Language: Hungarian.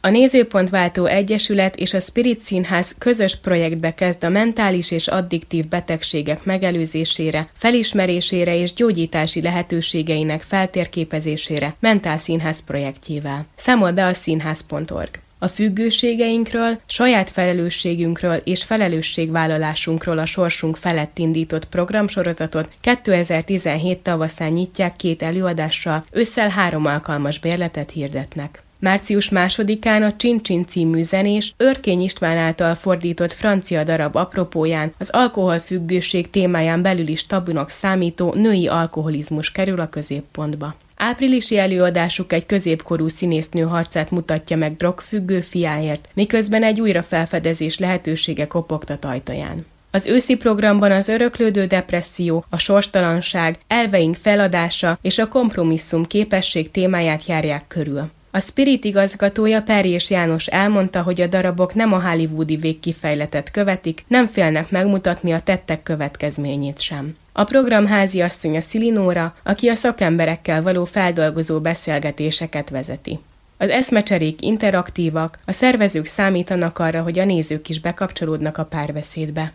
A Nézőpontváltó Egyesület és a Spirit Színház közös projektbe kezd a mentális és addiktív betegségek megelőzésére, felismerésére és gyógyítási lehetőségeinek feltérképezésére Mentál Színház projektjével. Számol be a színház.org. A függőségeinkről, saját felelősségünkről és felelősségvállalásunkról a sorsunk felett indított programsorozatot 2017 tavaszán nyitják 2 előadással, ősszel 3 alkalmas bérletet hirdetnek. Március 2-án a Csin-Csin című zenés, Örkény István által fordított francia darab apropóján az alkoholfüggőség témáján belül is tabunak számító női alkoholizmus kerül a középpontba. Áprilisi előadásuk egy középkorú színésznő harcát mutatja meg drogfüggő fiáért, miközben egy újrafelfedezés lehetősége kopogtat ajtaján. Az őszi programban az öröklődő depresszió, a sorstalanság, elveink feladása és a kompromisszum képesség témáját járják körül. A Spirit igazgatója Perjés János elmondta, hogy a darabok nem a hollywoodi végkifejletet követik, nem félnek megmutatni a tettek következményét sem. A program háziasszonya Szili Nóra, aki a szakemberekkel való feldolgozó beszélgetéseket vezeti. Az eszmecserék interaktívak, a szervezők számítanak arra, hogy a nézők is bekapcsolódnak a párbeszédbe.